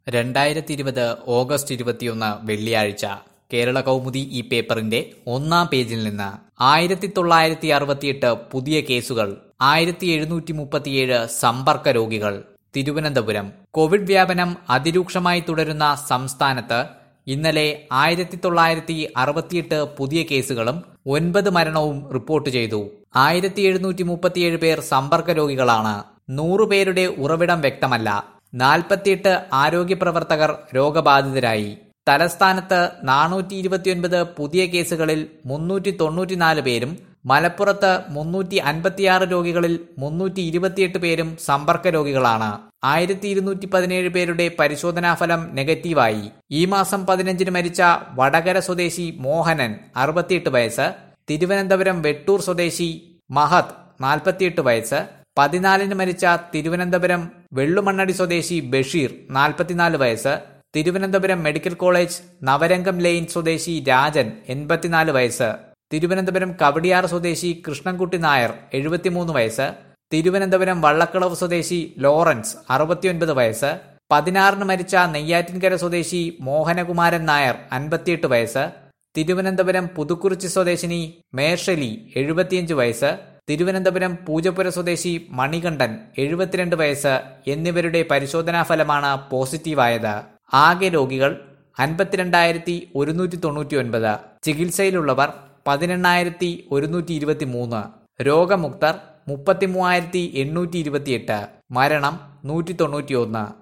2020 August 21 വെള്ളിയാഴ്ച കേരള കൗമുദി ഈ പേപ്പറിന്റെ ഒന്നാം പേജിൽ നിന്ന് 1968 പുതിയ കേസുകൾ, 1737 സമ്പർക്ക രോഗികൾ. തിരുവനന്തപുരം. കോവിഡ് വ്യാപനം അതിരൂക്ഷമായി തുടരുന്ന സംസ്ഥാനത്ത് ഇന്നലെ 1968 പുതിയ കേസുകളും 9 മരണവും റിപ്പോർട്ട് ചെയ്തു. 1737 പേർ സമ്പർക്ക രോഗികളാണ്. 100 പേരുടെ ഉറവിടം വ്യക്തമല്ല. 48 ആരോഗ്യ പ്രവർത്തകർ രോഗബാധിതരായി. തലസ്ഥാനത്ത് 429 പുതിയ കേസുകളിൽ 394 പേരും മലപ്പുറത്ത് 356 രോഗികളിൽ 328 പേരും സമ്പർക്ക രോഗികളാണ്. 1217 പേരുടെ പരിശോധനാ ഫലം നെഗറ്റീവായി. ഈ മാസം 15 മരിച്ച വടകര സ്വദേശി മോഹനൻ 68 വയസ്സ്, തിരുവനന്തപുരം വെട്ടൂർ സ്വദേശി മഹത് 48 വയസ്സ്, 14 മരിച്ച തിരുവനന്തപുരം വെള്ളുമണ്ണടി സ്വദേശി ബഷീർ 44 വയസ്സ്, Thiruvananthapuram medical college Navarangam lane സ്വദേശി രാജൻ 84 വയസ്സ്, തിരുവനന്തപുരം കവടിയാർ സ്വദേശി കൃഷ്ണൻകുട്ടി നായർ 73 വയസ്സ്, തിരുവനന്തപുരം വള്ളക്കളവ് സ്വദേശി ലോറൻസ് 69 വയസ്സ്, 16 മരിച്ച നെയ്യാറ്റിൻകര സ്വദേശി മോഹനകുമാരൻ നായർ 58 വയസ്സ്, തിരുവനന്തപുരം പുതുക്കുറിച്ചി സ്വദേശിനി മേർഷലി 75 വയസ്സ്, തിരുവനന്തപുരം പൂജപ്പുര സ്വദേശി മണികണ്ഠൻ 72 വയസ്സ് എന്നിവരുടെ പരിശോധനാ ഫലമാണ് പോസിറ്റീവായത്. ആകെ രോഗികൾ 52,199. ചികിത്സയിലുള്ളവർ 18,123. രോഗമുക്തർ 33,828. മരണം 191.